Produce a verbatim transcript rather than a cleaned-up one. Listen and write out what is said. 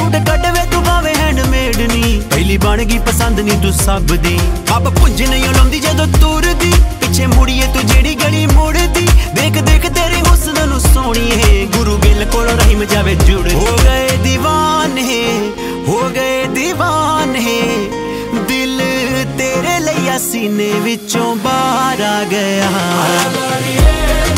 Suit cutaway तू भावे handmade नी पहली बन गई पसंद नी तू सब दी अब पुंज नहीं लाउंदी जदों तुरदी पिछे मुड़िए तू जेड़ी गली मुड़दी देख देख तेरे हुस्न नू सोहणीए गुरु गिल कोलों रहीम जावे जुड़ हो गए दीवाने हो गए दीवाने दिल तेरे लिया सीने विचों बाहर आ गया।